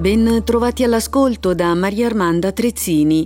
Ben trovati all'ascolto da Maria Armanda Trezzini.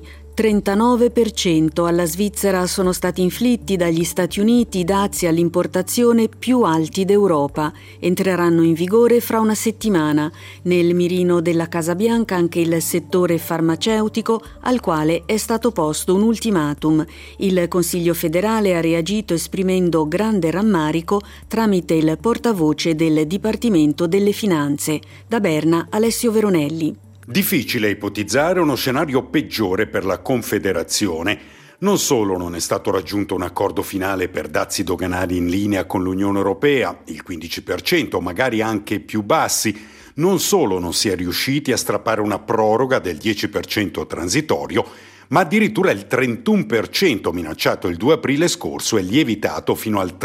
39% alla Svizzera sono stati inflitti dagli Stati Uniti dazi all'importazione più alti d'Europa. Entreranno in vigore fra una settimana. Nel mirino della Casa Bianca anche il settore farmaceutico, al quale è stato posto un ultimatum. Il Consiglio federale ha reagito esprimendo grande rammarico tramite il portavoce del Dipartimento delle Finanze. Da Berna, Alessio Veronelli. Difficile ipotizzare uno scenario peggiore per la Confederazione. Non solo non è stato raggiunto un accordo finale per dazi doganali in linea con l'Unione Europea, il 15%, magari anche più bassi, non solo non si è riusciti a strappare una proroga del 10% transitorio, ma addirittura il 31% minacciato il 2 aprile scorso è lievitato fino al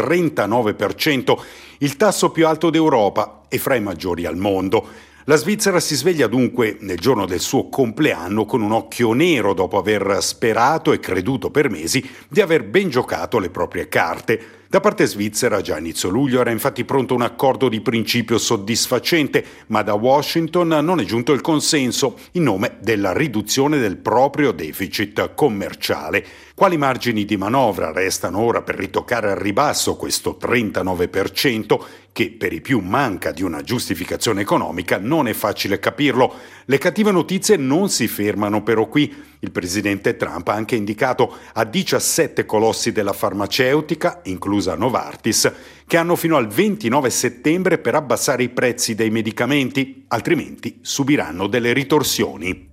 39%, il tasso più alto d'Europa e fra i maggiori al mondo. La Svizzera si sveglia dunque nel giorno del suo compleanno con un occhio nero dopo aver sperato e creduto per mesi di aver ben giocato le proprie carte. Da parte svizzera già a inizio luglio era infatti pronto un accordo di principio soddisfacente, ma da Washington non è giunto il consenso in nome della riduzione del proprio deficit commerciale. Quali margini di manovra restano ora per ritoccare al ribasso questo 39%, che per i più manca di una giustificazione economica? Non è facile capirlo. Le cattive notizie non si fermano però qui. Il presidente Trump ha anche indicato a 17 colossi della farmaceutica, inclusa Novartis, che hanno fino al 29 settembre per abbassare i prezzi dei medicamenti, altrimenti subiranno delle ritorsioni.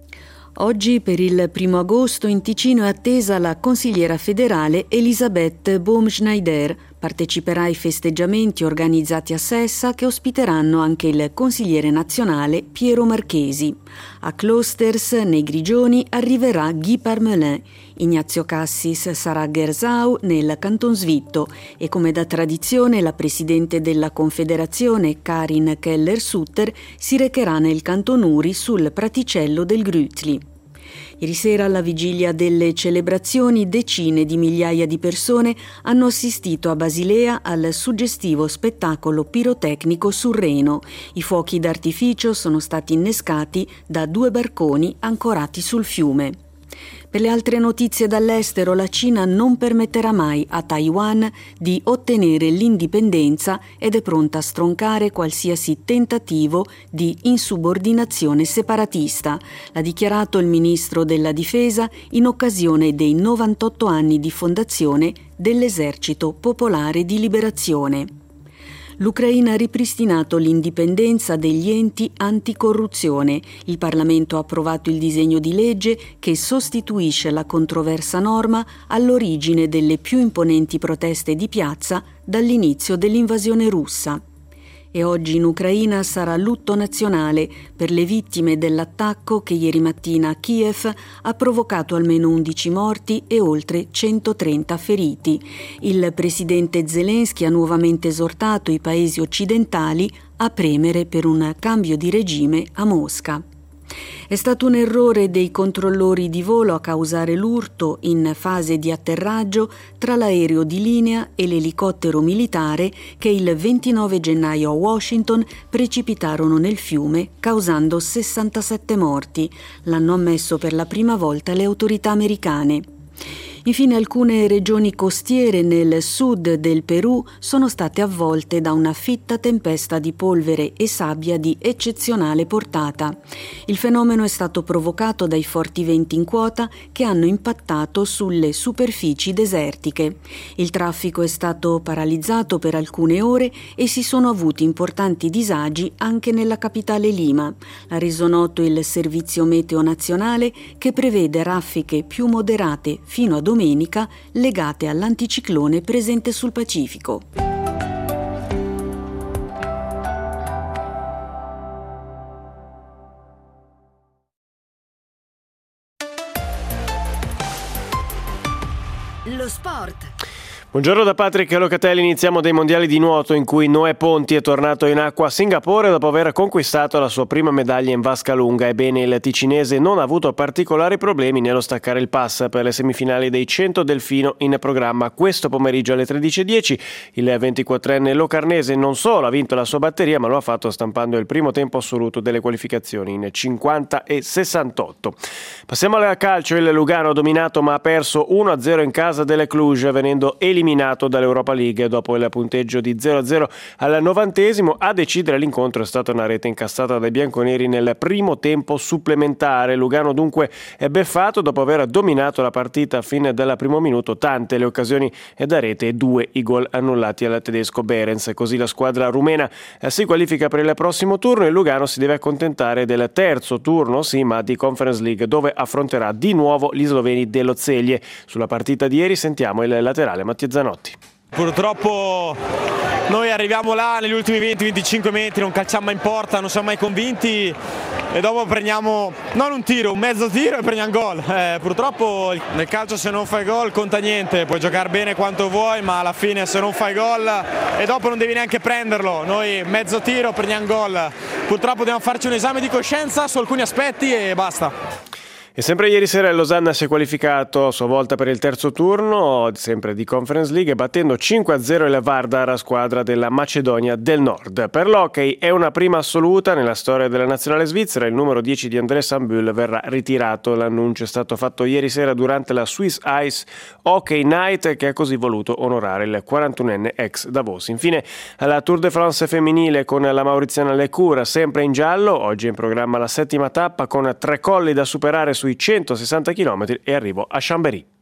Oggi per il 1 agosto in Ticino è attesa la consigliera federale Elisabeth Baumschneider. Parteciperà ai festeggiamenti organizzati a Sessa che ospiteranno anche il consigliere nazionale Piero Marchesi. A Klosters, nei Grigioni, arriverà Guy Parmelin. Ignazio Cassis sarà a Gersau, nel Canton Svitto, e come da tradizione la presidente della Confederazione, Karin Keller-Sutter, si recherà nel Canton Uri sul praticello del Grütli. Ieri sera, alla vigilia delle celebrazioni, decine di migliaia di persone hanno assistito a Basilea al suggestivo spettacolo pirotecnico sul Reno. I fuochi d'artificio sono stati innescati da 2 barconi ancorati sul fiume. Per le altre notizie dall'estero, la Cina non permetterà mai a Taiwan di ottenere l'indipendenza ed è pronta a stroncare qualsiasi tentativo di insubordinazione separatista. L'ha dichiarato il ministro della Difesa in occasione dei 98 anni di fondazione dell'Esercito Popolare di Liberazione. L'Ucraina ha ripristinato l'indipendenza degli enti anticorruzione. Il Parlamento ha approvato il disegno di legge che sostituisce la controversa norma all'origine delle più imponenti proteste di piazza dall'inizio dell'invasione russa. E oggi in Ucraina sarà lutto nazionale per le vittime dell'attacco che ieri mattina a Kiev ha provocato almeno 11 morti e oltre 130 feriti. Il presidente Zelensky ha nuovamente esortato i paesi occidentali a premere per un cambio di regime a Mosca. È stato un errore dei controllori di volo a causare l'urto in fase di atterraggio tra l'aereo di linea e l'elicottero militare che il 29 gennaio a Washington precipitarono nel fiume, causando 67 morti. L'hanno ammesso per la prima volta le autorità americane. Infine, alcune regioni costiere nel sud del Perù sono state avvolte da una fitta tempesta di polvere e sabbia di eccezionale portata. Il fenomeno è stato provocato dai forti venti in quota che hanno impattato sulle superfici desertiche. Il traffico è stato paralizzato per alcune ore e si sono avuti importanti disagi anche nella capitale Lima. L'ha reso noto il Servizio Meteo Nazionale, che prevede raffiche più moderate fino a domenica legate all'anticiclone presente sul Pacifico. Lo sport. Buongiorno da Patrick Locatelli, iniziamo dai mondiali di nuoto in cui Noè Ponti è tornato in acqua a Singapore dopo aver conquistato la sua prima medaglia in vasca lunga. Ebbene, il ticinese non ha avuto particolari problemi nello staccare il pass per le semifinali dei 100 delfino in programma questo pomeriggio alle 13.10. Il 24enne locarnese non solo ha vinto la sua batteria, ma lo ha fatto stampando il primo tempo assoluto delle qualificazioni in 50 e 68. Passiamo al calcio. Il Lugano ha dominato ma ha perso 1-0 in casa delle Cluj, venendo eliminato dall'Europa League dopo il punteggio di 0-0 al 90°. A decidere l'incontro è stata una rete incassata dai bianconeri nel primo tempo supplementare. Lugano dunque è beffato dopo aver dominato la partita fin dal primo minuto, tante le occasioni da rete e 2 i gol annullati al tedesco Behrens. Così la squadra rumena si qualifica per il prossimo turno e Lugano si deve accontentare del terzo turno, sì, ma di Conference League, dove affronterà di nuovo gli sloveni dello Celje. Sulla partita di ieri sentiamo il laterale Mattia Zanotti. Purtroppo noi arriviamo là negli ultimi 20-25 metri, non calciamo in porta, non siamo mai convinti e dopo prendiamo non un tiro, un mezzo tiro e prendiamo gol. Purtroppo nel calcio se non fai gol conta niente, puoi giocare bene quanto vuoi, ma alla fine se non fai gol e dopo non devi neanche prenderlo, noi mezzo tiro prendiamo gol. Purtroppo dobbiamo farci un esame di coscienza su alcuni aspetti e basta. E sempre ieri sera il Losanna si è qualificato a sua volta per il terzo turno, sempre di Conference League, battendo 5-0 il Vardar, squadra della Macedonia del Nord. Per l'hockey è una prima assoluta nella storia della nazionale svizzera, il numero 10 di André Sambul verrà ritirato. L'annuncio è stato fatto ieri sera durante la Swiss Ice Hockey Night, che ha così voluto onorare il 41enne ex Davos. Infine alla Tour de France femminile con la mauriziana Lecour sempre in giallo, oggi è in programma la settima tappa con 3 colli da superare sui 160 km e arrivo a Chambéry.